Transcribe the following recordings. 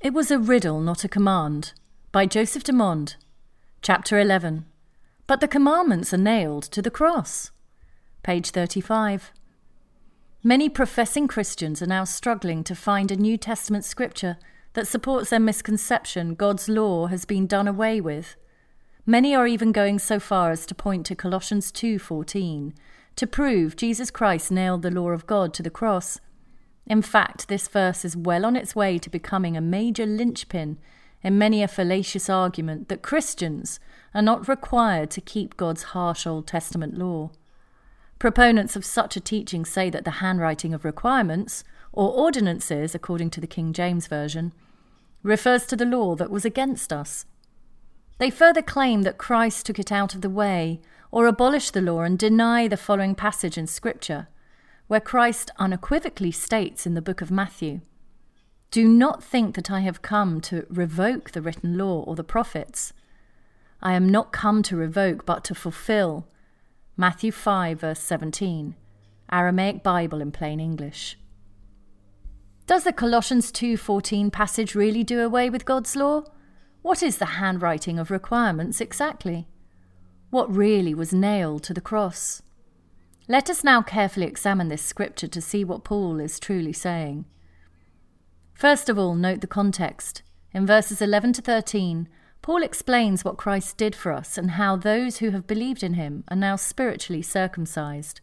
It was a riddle, not a command, by Joseph de Monde, Chapter 11. But the commandments are nailed to the cross. Page 35. Many professing Christians are now struggling to find a New Testament scripture that supports their misconception God's law has been done away with. Many are even going so far as to point to Colossians 2:14 to prove Jesus Christ nailed the law of God to the cross. In fact, this verse is well on its way to becoming a major linchpin in many a fallacious argument that Christians are not required to keep God's harsh Old Testament law. Proponents of such a teaching say that the handwriting of requirements, or ordinances according to the King James Version, refers to the law that was against us. They further claim that Christ took it out of the way or abolished the law and deny the following passage in Scripture, where Christ unequivocally states in the book of Matthew, "Do not think that I have come to revoke the written law or the prophets. I am not come to revoke, but to fulfill." Matthew 5, verse 17, Aramaic Bible in plain English. Does the Colossians 2:14 passage really do away with God's law? What is the handwriting of requirements exactly? What really was nailed to the cross? Let us now carefully examine this scripture to see what Paul is truly saying. First of all, note the context. In verses 11 to 13, Paul explains what Christ did for us and how those who have believed in him are now spiritually circumcised.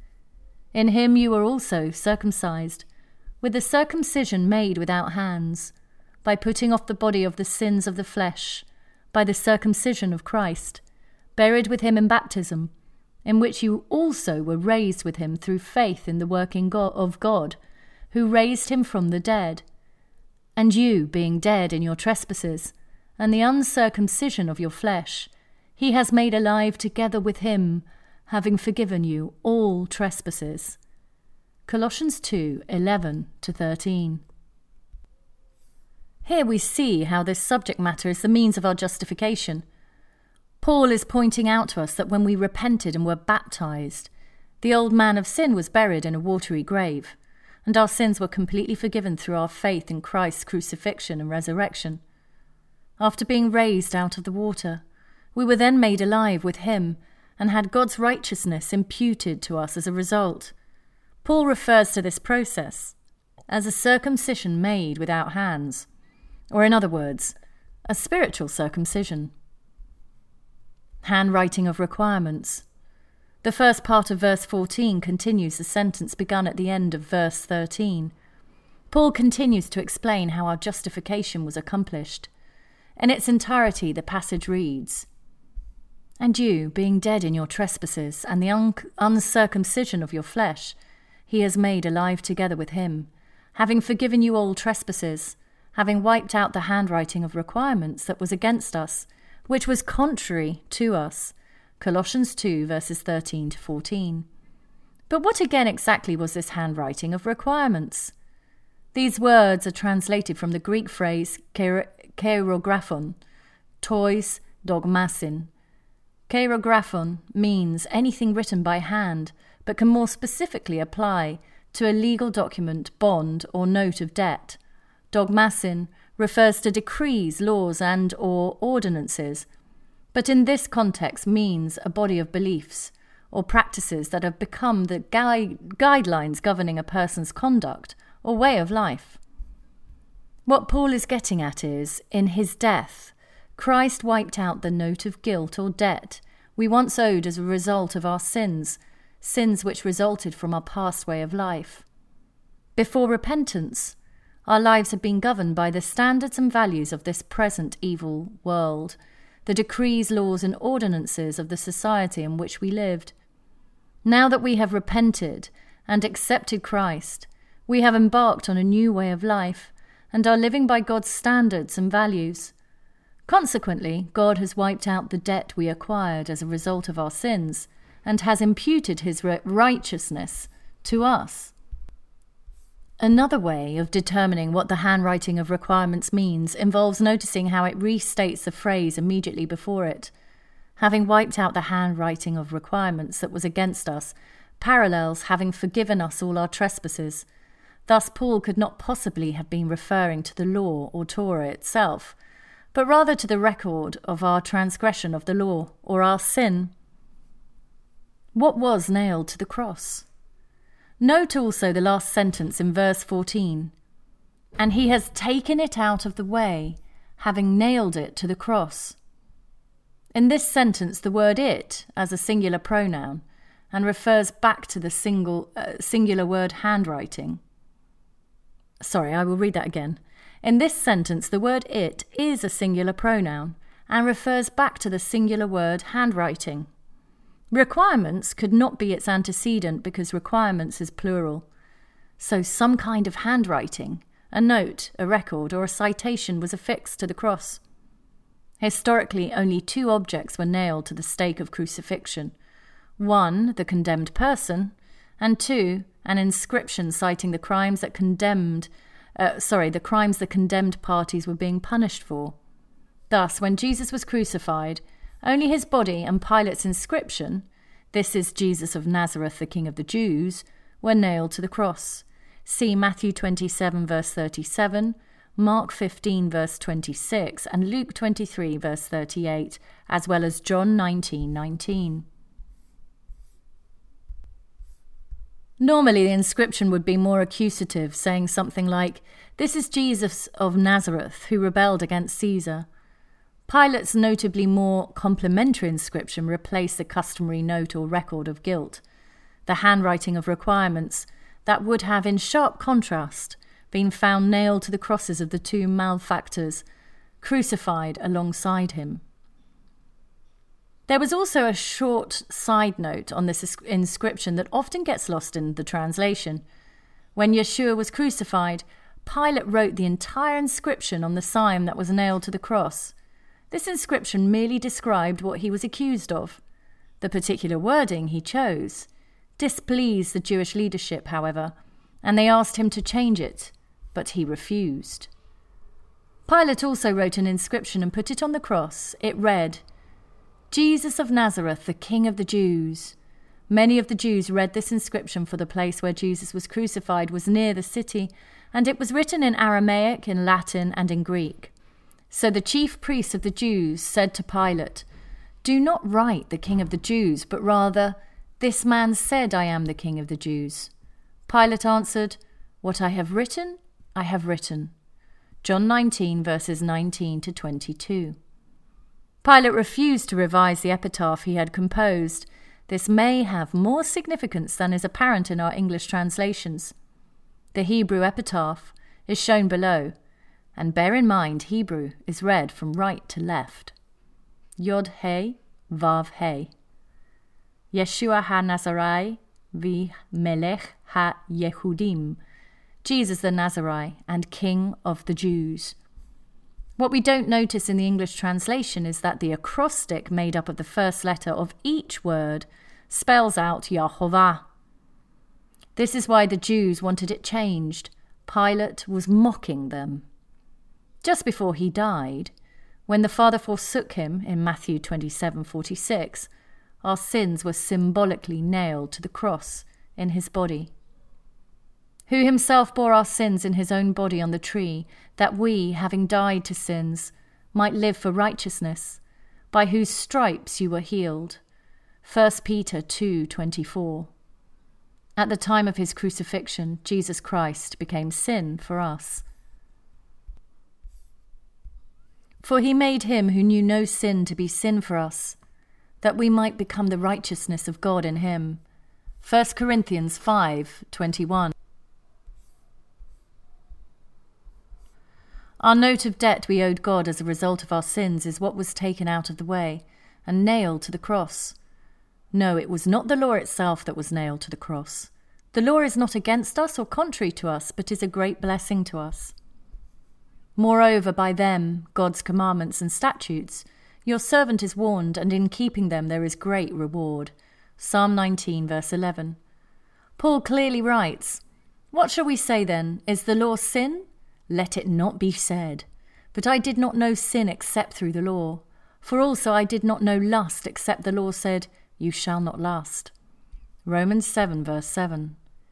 In him you are also circumcised, with the circumcision made without hands, by putting off the body of the sins of the flesh, by the circumcision of Christ, buried with him in baptism, in which you also were raised with him through faith in the working of God, who raised him from the dead. And you, being dead in your trespasses, and the uncircumcision of your flesh, he has made alive together with him, having forgiven you all trespasses. Colossians 2:11 to 13. Here we see how this subject matter is the means of our justification. Paul is pointing out to us that when we repented and were baptized, the old man of sin was buried in a watery grave, and our sins were completely forgiven through our faith in Christ's crucifixion and resurrection. After being raised out of the water, we were then made alive with him and had God's righteousness imputed to us as a result. Paul refers to this process as a circumcision made without hands, or in other words, a spiritual circumcision. Handwriting of requirements. The first part of verse 14 continues the sentence begun at the end of verse 13. Paul continues to explain how our justification was accomplished. In its entirety, the passage reads, "And you, being dead in your trespasses and the uncircumcision of your flesh, he has made alive together with him, having forgiven you all trespasses, having wiped out the handwriting of requirements that was against us, which was contrary to us." Colossians 2, verses 13 to 14. But what again exactly was this handwriting of requirements? These words are translated from the Greek phrase kairographon, tois dogmasin. Kairographon means anything written by hand, but can more specifically apply to a legal document, bond, or note of debt. Dogmasin refers to decrees, laws, and/or ordinances, but in this context means a body of beliefs or practices that have become the guidelines governing a person's conduct or way of life. What Paul is getting at is, in his death, Christ wiped out the note of guilt or debt we once owed as a result of our sins which resulted from our past way of life. Before repentance, our lives had been governed by the standards and values of this present evil world, the decrees, laws, and ordinances of the society in which we lived. Now that we have repented and accepted Christ, we have embarked on a new way of life and are living by God's standards and values. Consequently, God has wiped out the debt we acquired as a result of our sins and has imputed his righteousness to us. Another way of determining what the handwriting of requirements means involves noticing how it restates the phrase immediately before it. Having wiped out the handwriting of requirements that was against us, parallels having forgiven us all our trespasses. Thus, Paul could not possibly have been referring to the law or Torah itself, but rather to the record of our transgression of the law, or our sin. What was nailed to the cross? Note also the last sentence in verse 14. And he has taken it out of the way, having nailed it to the cross. In this sentence, the word it as a singular pronoun and refers back to the singular word handwriting. Sorry, I will read that again. In this sentence, the word it is a singular pronoun and refers back to the singular word handwriting. Requirements could not be its antecedent because requirements is plural. So some kind of handwriting, a note, a record, or a citation was affixed to the cross. Historically, only two objects were nailed to the stake of crucifixion. One, the condemned person, and two, an inscription citing the crimes that condemned parties were being punished for. Thus, when Jesus was crucified, only his body and Pilate's inscription, "This is Jesus of Nazareth, the King of the Jews," were nailed to the cross. See Matthew 27, verse 37, Mark 15, verse 26, and Luke 23, verse 38, as well as John 19:19. Normally, the inscription would be more accusative, saying something like, "This is Jesus of Nazareth, who rebelled against Caesar." Pilate's notably more complimentary inscription replaced the customary note or record of guilt, the handwriting of requirements that would have, in sharp contrast, been found nailed to the crosses of the two malefactors crucified alongside him. There was also a short side note on this inscription that often gets lost in the translation. When Yeshua was crucified, Pilate wrote the entire inscription on the sign that was nailed to the cross. This inscription merely described what he was accused of. The particular wording he chose displeased the Jewish leadership, however, and they asked him to change it, but he refused. Pilate also wrote an inscription and put it on the cross. It read, "Jesus of Nazareth, the King of the Jews." Many of the Jews read this inscription, for the place where Jesus was crucified was near the city, and it was written in Aramaic, in Latin, and in Greek. So the chief priests of the Jews said to Pilate, "Do not write the King of the Jews, but rather, 'This man said, I am the King of the Jews.'" Pilate answered, "What I have written, I have written." John 19, verses 19 to 22. Pilate refused to revise the epitaph he had composed. This may have more significance than is apparent in our English translations. The Hebrew epitaph is shown below, and bear in mind Hebrew is read from right to left. Yod He, Vav He. Yeshua ha-Nazarai vi Melech ha-Yehudim. Jesus the Nazarite and King of the Jews. What we don't notice in the English translation is that the acrostic made up of the first letter of each word spells out Yahovah. This is why the Jews wanted it changed. Pilate was mocking them. Just before he died, when the Father forsook him in Matthew 27:46, our sins were symbolically nailed to the cross in his body. Who himself bore our sins in his own body on the tree, that we, having died to sins, might live for righteousness, by whose stripes you were healed. 1 Peter 2:24. At the time of his crucifixion, Jesus Christ became sin for us. For he made him who knew no sin to be sin for us, that we might become the righteousness of God in him. 1 Corinthians 5:21. Our note of debt we owed God as a result of our sins is what was taken out of the way and nailed to the cross. No, it was not the law itself that was nailed to the cross. The law is not against us or contrary to us, but is a great blessing to us. Moreover, by them, God's commandments and statutes, your servant is warned, and in keeping them there is great reward. Psalm 19, verse 11. Paul clearly writes, "What shall we say then? Is the law sin? Let it not be said. But I did not know sin except through the law. For also I did not know lust except the law said, 'You shall not lust.'" Romans 7, verse 7.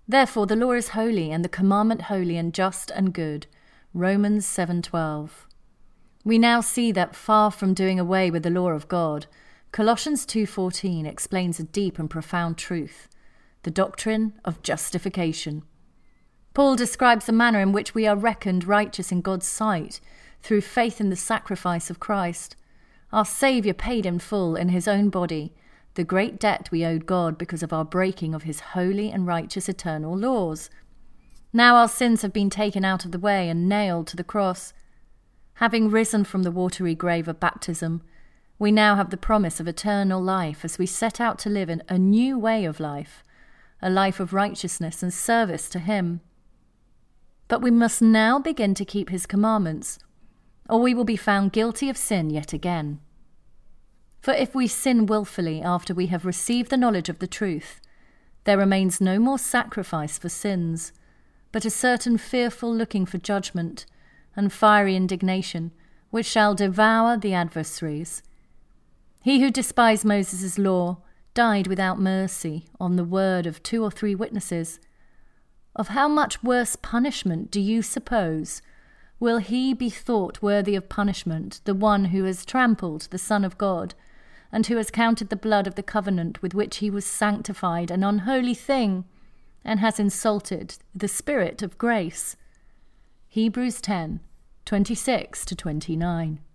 Therefore the law is holy, and the commandment holy and just and good. Romans 7:12. We now see that far from doing away with the law of God, Colossians 2:14 explains a deep and profound truth, the doctrine of justification. Paul describes the manner in which we are reckoned righteous in God's sight through faith in the sacrifice of Christ. Our Saviour paid in full in his own body the great debt we owed God because of our breaking of his holy and righteous eternal laws. Now our sins have been taken out of the way and nailed to the cross. Having risen from the watery grave of baptism, we now have the promise of eternal life as we set out to live in a new way of life, a life of righteousness and service to him. But we must now begin to keep his commandments, or we will be found guilty of sin yet again. For if we sin willfully after we have received the knowledge of the truth, there remains no more sacrifice for sins, but a certain fearful looking for judgment and fiery indignation, which shall devour the adversaries. He who despised Moses' law died without mercy on the word of 2 or 3 witnesses. Of how much worse punishment do you suppose will he be thought worthy of punishment, the one who has trampled the Son of God, and who has counted the blood of the covenant with which he was sanctified an unholy thing, and has insulted the Spirit of grace? Hebrews 10:26-29.